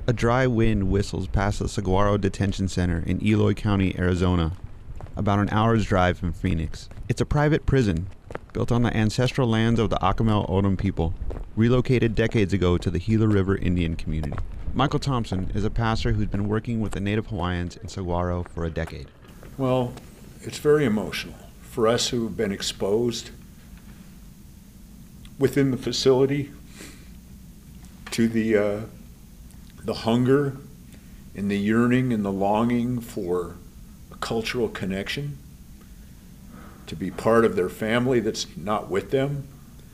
A dry wind whistles past the Saguaro Detention Center in Eloy County, Arizona, about an hour's drive from Phoenix. It's a private prison built on the ancestral lands of the Acamel O'odham people, relocated decades ago to the Gila River Indian community. Michael Thompson is a pastor who's been working with the Native Hawaiians in Saguaro for a decade. Well, it's very emotional for us who've been exposed within the facility to the hunger and the yearning and the longing for a cultural connection, to be part of their family that's not with them,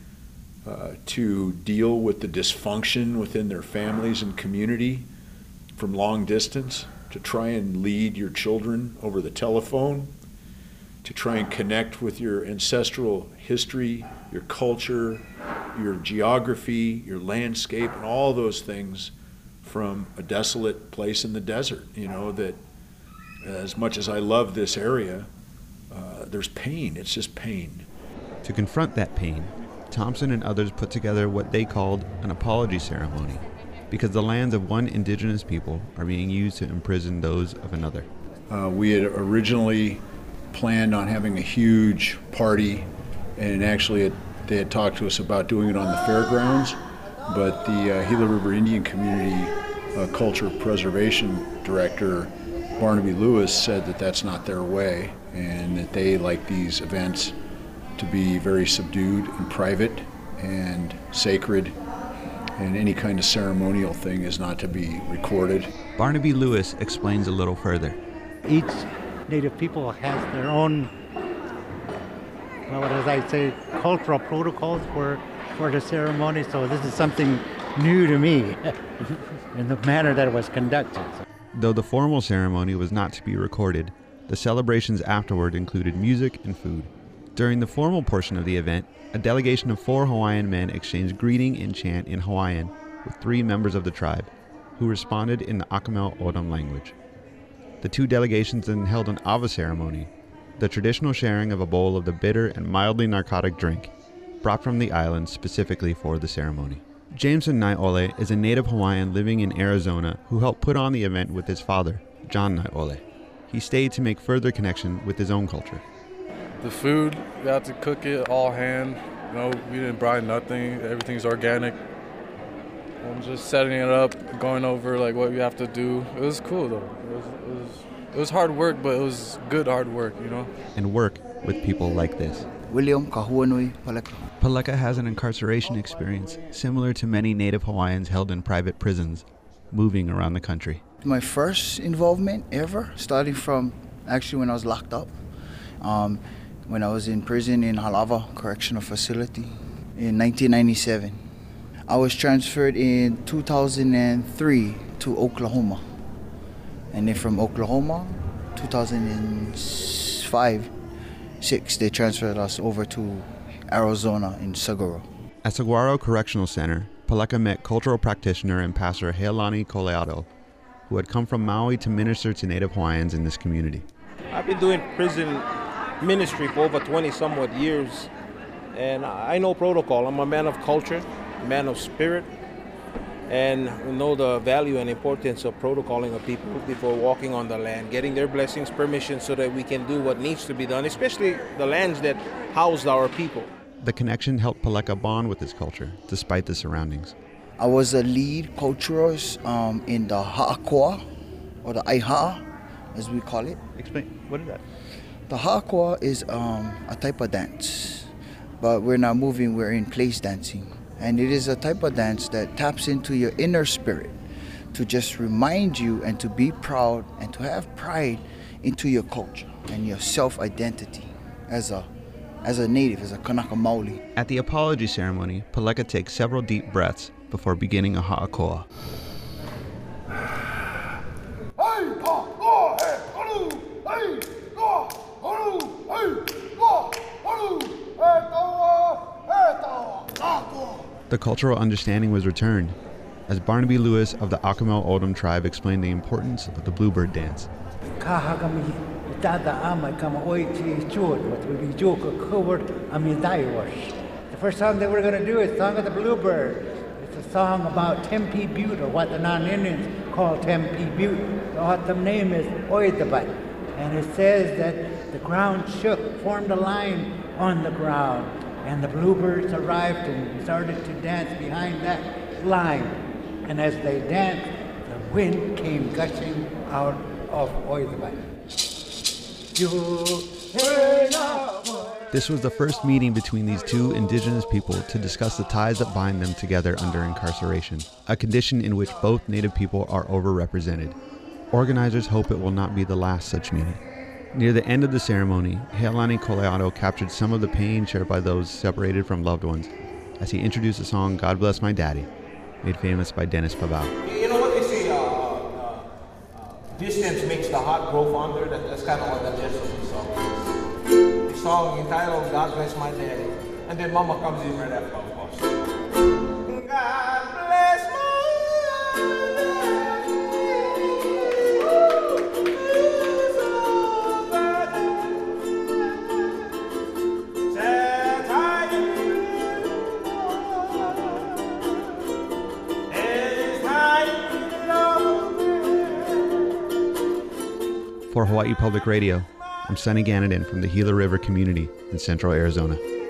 to deal with the dysfunction within their families and community from long distance, to try and lead your children over the telephone, to try and connect with your ancestral history, your culture, your geography, your landscape, and all those things from a desolate place in the desert. You know, that as much as I love this area, there's pain. It's just pain. To confront that pain, Thompson and others put together what they called an apology ceremony, because the lands of one indigenous people are being used to imprison those of another. We had originally planned on having a huge party, and actually they had talked to us about doing it on the fairgrounds, but the Gila River Indian Community Culture Preservation Director, Barnaby Lewis, said that that's not their way, and that they like these events to be very subdued and private and sacred, and any kind of ceremonial thing is not to be recorded. Barnaby Lewis explains a little further. Each Native people has their own, well, as I say, cultural protocols for the ceremony, so this is something new to me in the manner that it was conducted. Though the formal ceremony was not to be recorded, the celebrations afterward included music and food. During the formal portion of the event, a delegation of 4 Hawaiian men exchanged greeting and chant in Hawaiian with 3 members of the tribe, who responded in the Acamel O'odham language. The 2 delegations then held an ava ceremony, the traditional sharing of a bowl of the bitter and mildly narcotic drink, brought from the island specifically for the ceremony. Jameson Naiole is a native Hawaiian living in Arizona who helped put on the event with his father, John Naiole. He stayed to make further connection with his own culture. The food, we had to cook it all hand. You know, we didn't brine nothing. Everything's organic. I'm just setting it up, going over like what we have to do. It was cool though. It was hard work, but it was good hard work, you know. And work with people like this. William Kahuanui Paleka. Paleka has an incarceration experience similar to many Native Hawaiians held in private prisons, moving around the country. My first involvement ever, starting from actually when I was locked up, when I was in prison in Halava Correctional Facility in 1997. I was transferred in 2003 to Oklahoma. And then from Oklahoma, 2005, 6, they transferred us over to Arizona in Saguaro. At Saguaro Correctional Center, Paleka met cultural practitioner and pastor Heilani Coleado, who had come from Maui to minister to Native Hawaiians in this community. I've been doing prison ministry for over 20-somewhat years, and I know protocol. I'm a man of culture, a man of spirit, and know the value and importance of protocoling of people before walking on the land, getting their blessings, permission, so that we can do what needs to be done, especially the lands that housed our people. The connection helped Paleka bond with his culture, despite the surroundings. I was a lead culturist in the Ha'akua, or the Aiha'a, as we call it. Explain, what is that? The Ha'akua is a type of dance, but we're not moving, we're in place dancing. And it is a type of dance that taps into your inner spirit to just remind you and to be proud and to have pride into your culture and your self-identity as a native, as a Kanaka Maoli. At the apology ceremony, Paleka takes several deep breaths before beginning a ha'akoa. The cultural understanding was returned, as Barnaby Lewis of the Acamel O'odham tribe explained the importance of the bluebird dance. The first song that we're going to do is Song of the Bluebird. It's a song about Tempe Butte, or what the non-Indians call Tempe Butte. The autumn name is Oidabut. And it says that the ground shook, formed a line on the ground, and the bluebirds arrived and started to dance behind that line. And as they danced, the wind came gushing out of Oidabut. This was the first meeting between these two indigenous people to discuss the ties that bind them together under incarceration, a condition in which both Native people are overrepresented. Organizers hope it will not be the last such meeting. Near the end of the ceremony, Healani Coleado captured some of the pain shared by those separated from loved ones as he introduced the song God Bless My Daddy, made famous by Dennis Pavao. You know what they say, distance makes the heart grow fonder. That's kind of what the gist of the song is. The song entitled God Bless My Daddy, and then Mama comes in right after, of course. God bless my For Hawaii Public Radio, I'm Sonny Ganadin from the Gila River community in central Arizona.